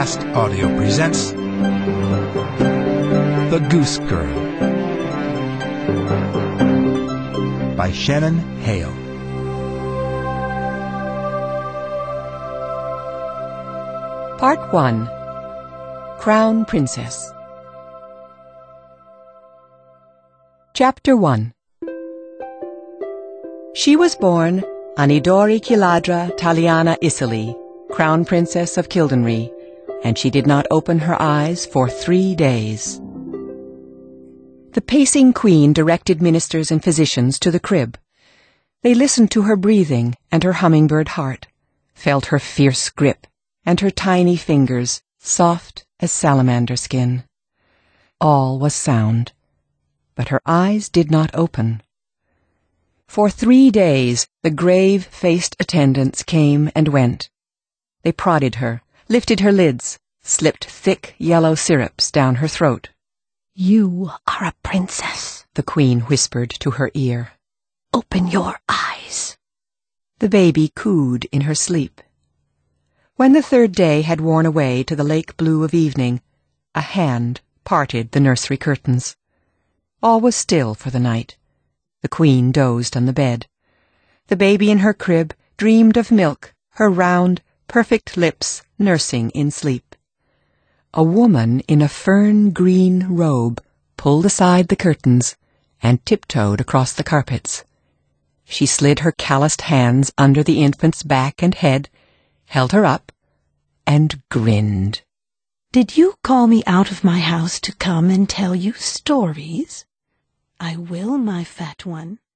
Fast Audio presents The Goose Girl by Shannon Hale. Part 1. Crown Princess. Chapter 1. She was born Anidori Kiladra Taliana Isili, Crown Princess of Kildenry, and she did not open her eyes for 3 days. The pacing queen directed ministers and physicians to the crib. They listened to her breathing and her hummingbird heart, felt her fierce grip and her tiny fingers, soft as salamander skin. All was sound, but her eyes did not open. For 3 days the grave-faced attendants came and went. They prodded her, lifted her lids, slipped thick yellow syrups down her throat. "You are a princess," the queen whispered to her ear. "Open your eyes." The baby cooed in her sleep. When the 3rd day had worn away to the lake blue of evening, a hand parted the nursery curtains. All was still for the night. The queen dozed on the bed. The baby in her crib dreamed of milk, her round, perfect lips nursing in sleep. A woman in a fern-green robe pulled aside the curtains and tiptoed across the carpets. She slid her calloused hands under the infant's back and head, held her up, and grinned. "Did you call me out of my house to come and tell you stories? I will, my fat one."